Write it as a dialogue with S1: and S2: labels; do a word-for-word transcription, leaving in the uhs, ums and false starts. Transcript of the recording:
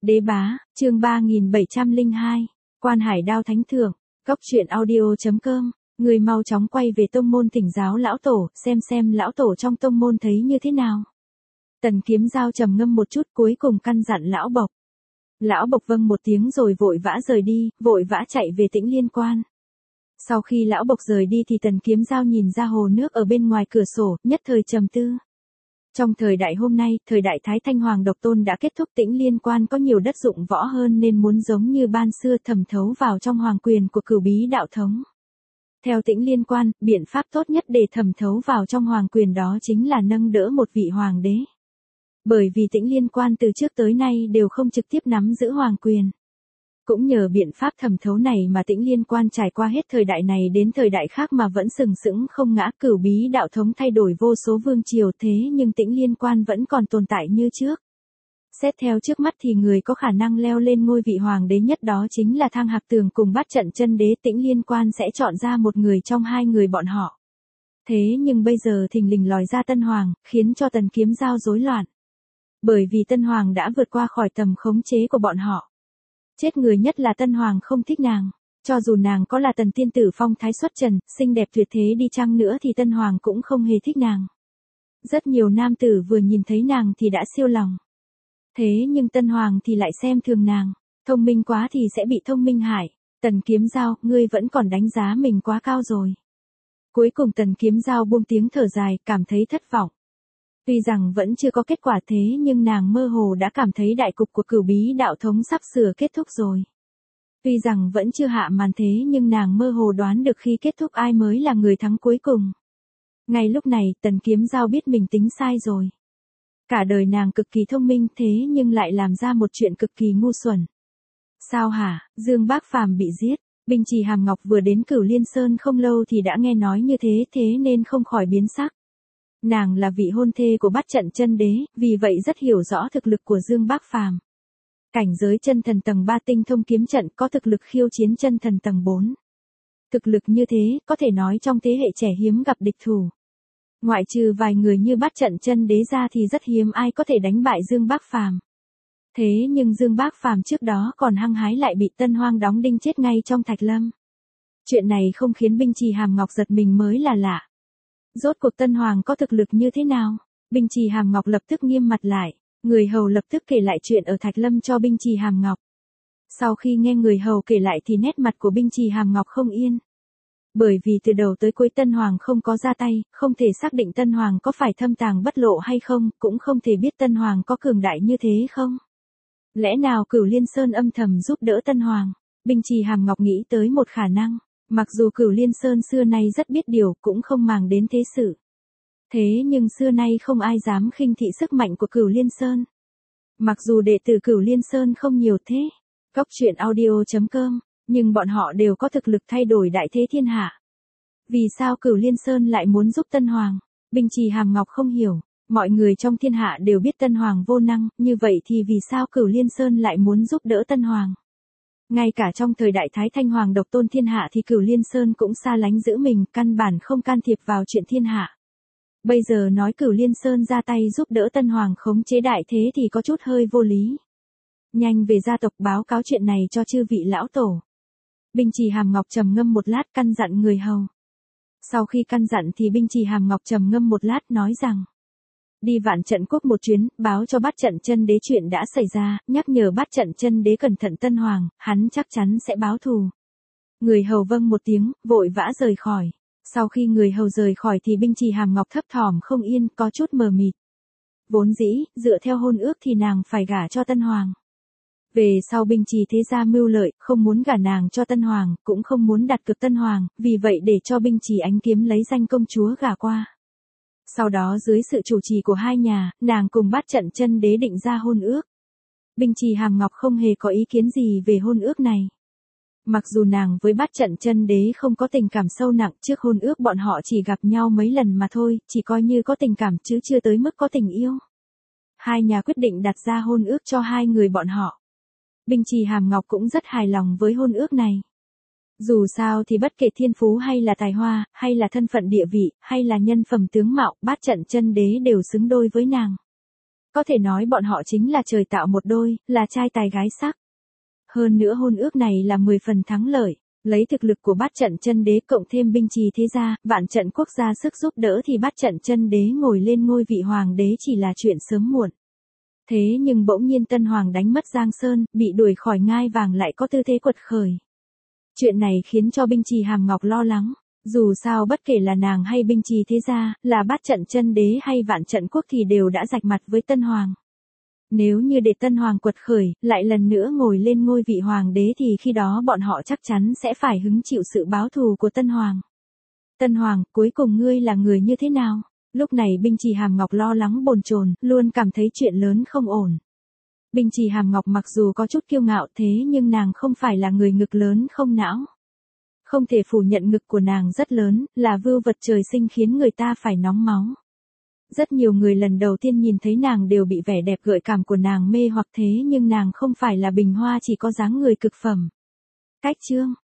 S1: Đế bá, chương ba nghìn bảy trăm lẻ hai, Quan Hải Đao Thánh Thượng, Cốc truyện audio.com, người mau chóng quay về tông môn thỉnh giáo lão tổ, xem xem lão tổ trong tông môn thấy như thế nào. Tần Kiếm Giao trầm ngâm một chút cuối cùng căn dặn lão bộc. Lão bộc vâng một tiếng rồi vội vã rời đi, vội vã chạy về Tĩnh Liên Quan. Sau khi lão bộc rời đi thì Tần Kiếm Giao nhìn ra hồ nước ở bên ngoài cửa sổ, nhất thời trầm tư. Trong thời đại hôm nay, thời đại Thái Thanh Hoàng độc tôn đã kết thúc, Tĩnh Liên Quan có nhiều đất dụng võ hơn nên muốn giống như ban xưa thẩm thấu vào trong hoàng quyền của Cửu Bí đạo thống. Theo Tĩnh Liên Quan, biện pháp tốt nhất để thẩm thấu vào trong hoàng quyền đó chính là nâng đỡ một vị hoàng đế. Bởi vì Tĩnh Liên Quan từ trước tới nay đều không trực tiếp nắm giữ hoàng quyền. Cũng nhờ biện pháp thẩm thấu này mà Tĩnh Liên Quan trải qua hết thời đại này đến thời đại khác mà vẫn sừng sững không ngã. Cửu Bí đạo thống thay đổi vô số vương triều thế nhưng Tĩnh Liên Quan vẫn còn tồn tại như trước. Xét theo trước mắt thì người có khả năng leo lên ngôi vị hoàng đế nhất đó chính là Thang Hạc Tường cùng Bát Trận Chân Đế. Tĩnh Liên Quan sẽ chọn ra một người trong hai người bọn họ. Thế nhưng bây giờ thình lình lòi ra Tân Hoàng, khiến cho Tần Kiếm Giao rối loạn. Bởi vì Tân Hoàng đã vượt qua khỏi tầm khống chế của bọn họ. Chết người nhất là Tân Hoàng không thích nàng. Cho dù nàng có là Tần tiên tử phong thái xuất trần, xinh đẹp tuyệt thế đi chăng nữa thì Tân Hoàng cũng không hề thích nàng. Rất nhiều nam tử vừa nhìn thấy nàng thì đã siêu lòng. Thế nhưng Tân Hoàng thì lại xem thường nàng. Thông minh quá thì sẽ bị thông minh hại. Tần Kiếm Giao, ngươi vẫn còn đánh giá mình quá cao rồi. Cuối cùng Tần Kiếm Giao buông tiếng thở dài, cảm thấy thất vọng. Tuy rằng vẫn chưa có kết quả thế nhưng nàng mơ hồ đã cảm thấy đại cục của Cửu Bí đạo thống sắp sửa kết thúc rồi. Tuy rằng vẫn chưa hạ màn thế nhưng nàng mơ hồ đoán được khi kết thúc ai mới là người thắng cuối cùng. Ngay lúc này Tần Kiếm Giao biết mình tính sai rồi. Cả đời nàng cực kỳ thông minh thế nhưng lại làm ra một chuyện cực kỳ ngu xuẩn. Sao hả, Dương Bác Phàm bị giết, Binh Trì Hàm Ngọc vừa đến Cửu Liên Sơn không lâu thì đã nghe nói như thế thế nên không khỏi biến sắc. Nàng là vị hôn thê của Bát Trận Chân Đế, vì vậy rất hiểu rõ thực lực của Dương Bác Phàm. Cảnh giới chân thần tầng ba tinh thông kiếm trận có thực lực khiêu chiến chân thần tầng bốn. Thực lực như thế, có thể nói trong thế hệ trẻ hiếm gặp địch thủ. Ngoại trừ vài người như Bát Trận Chân Đế ra thì rất hiếm ai có thể đánh bại Dương Bác Phàm. Thế nhưng Dương Bác Phàm trước đó còn hăng hái lại bị Tân Hoang đóng đinh chết ngay trong Thạch Lâm. Chuyện này không khiến Binh Trì Hàm Ngọc giật mình mới là lạ. Rốt cuộc Tân Hoàng có thực lực như thế nào? Binh Trì Hàm Ngọc lập tức nghiêm mặt lại, người hầu lập tức kể lại chuyện ở Thạch Lâm cho Binh Trì Hàm Ngọc. Sau khi nghe người hầu kể lại thì nét mặt của Binh Trì Hàm Ngọc không yên. Bởi vì từ đầu tới cuối Tân Hoàng không có ra tay, không thể xác định Tân Hoàng có phải thâm tàng bất lộ hay không, cũng không thể biết Tân Hoàng có cường đại như thế không. Lẽ nào Cửu Liên Sơn âm thầm giúp đỡ Tân Hoàng? Binh Trì Hàm Ngọc nghĩ tới một khả năng. Mặc dù Cửu Liên Sơn xưa nay rất biết điều cũng không màng đến thế sự. Thế nhưng xưa nay không ai dám khinh thị sức mạnh của Cửu Liên Sơn. Mặc dù đệ tử Cửu Liên Sơn không nhiều thế, Cốc truyện audio.com, nhưng bọn họ đều có thực lực thay đổi đại thế thiên hạ. Vì sao Cửu Liên Sơn lại muốn giúp Tân Hoàng? Binh Trì Hàm Ngọc không hiểu, mọi người trong thiên hạ đều biết Tân Hoàng vô năng, như vậy thì vì sao Cửu Liên Sơn lại muốn giúp đỡ Tân Hoàng? Ngay cả trong thời đại Thái Thanh Hoàng độc tôn thiên hạ thì Cửu Liên Sơn cũng xa lánh giữ mình, căn bản không can thiệp vào chuyện thiên hạ. Bây giờ nói Cửu Liên Sơn ra tay giúp đỡ Tân Hoàng khống chế đại thế thì có chút hơi vô lý. Nhanh về gia tộc báo cáo chuyện này cho chư vị lão tổ. Binh Trì Hàm Ngọc trầm ngâm một lát căn dặn người hầu. Sau khi căn dặn thì Binh Trì Hàm Ngọc trầm ngâm một lát nói rằng. Đi Vạn Trận Quốc một chuyến, báo cho Bát Trận Chân Đế chuyện đã xảy ra, nhắc nhở Bát Trận Chân Đế cẩn thận Tân Hoàng, hắn chắc chắn sẽ báo thù. Người hầu vâng một tiếng, vội vã rời khỏi. Sau khi người hầu rời khỏi thì Binh Trì Hàm Ngọc thấp thỏm không yên, có chút mờ mịt. Vốn dĩ, dựa theo hôn ước thì nàng phải gả cho Tân Hoàng. Về sau Binh Trì thế gia mưu lợi, không muốn gả nàng cho Tân Hoàng, cũng không muốn đặt cược Tân Hoàng, vì vậy để cho Binh Trì Ánh Kiếm lấy danh công chúa gả qua. Sau đó dưới sự chủ trì của hai nhà, nàng cùng Bát Trận Chân Đế định ra hôn ước. Binh Trì Hàm Ngọc không hề có ý kiến gì về hôn ước này. Mặc dù nàng với Bát Trận Chân Đế không có tình cảm sâu nặng, trước hôn ước bọn họ chỉ gặp nhau mấy lần mà thôi, chỉ coi như có tình cảm chứ chưa tới mức có tình yêu. Hai nhà quyết định đặt ra hôn ước cho hai người bọn họ. Binh Trì Hàm Ngọc cũng rất hài lòng với hôn ước này. Dù sao thì bất kể thiên phú hay là tài hoa, hay là thân phận địa vị, hay là nhân phẩm tướng mạo, Bát Trận Chân Đế đều xứng đôi với nàng. Có thể nói bọn họ chính là trời tạo một đôi, là trai tài gái sắc. Hơn nữa hôn ước này là mười phần thắng lợi, lấy thực lực của bát trận chân đế cộng thêm binh trì thế gia, vạn trận quốc gia sức giúp đỡ thì bát trận chân đế ngồi lên ngôi vị hoàng đế chỉ là chuyện sớm muộn. Thế nhưng bỗng nhiên Tân Hoàng đánh mất Giang Sơn, bị đuổi khỏi ngai vàng lại có tư thế quật khởi. Chuyện này khiến cho binh trì Hàm Ngọc lo lắng, dù sao bất kể là nàng hay binh trì thế gia, là bát trận chân đế hay vạn trận quốc thì đều đã rạch mặt với Tân Hoàng. Nếu như để Tân Hoàng quật khởi, lại lần nữa ngồi lên ngôi vị hoàng đế thì khi đó bọn họ chắc chắn sẽ phải hứng chịu sự báo thù của Tân Hoàng. Tân Hoàng, cuối cùng ngươi là người như thế nào? Lúc này binh trì Hàm Ngọc lo lắng bồn chồn, luôn cảm thấy chuyện lớn không ổn. Binh trì Hàm Ngọc mặc dù có chút kiêu ngạo thế nhưng nàng không phải là người ngực lớn không não. Không thể phủ nhận ngực của nàng rất lớn, là vưu vật trời sinh khiến người ta phải nóng máu. Rất nhiều người lần đầu tiên nhìn thấy nàng đều bị vẻ đẹp gợi cảm của nàng mê hoặc thế nhưng nàng không phải là bình hoa chỉ có dáng người cực phẩm. Cách chương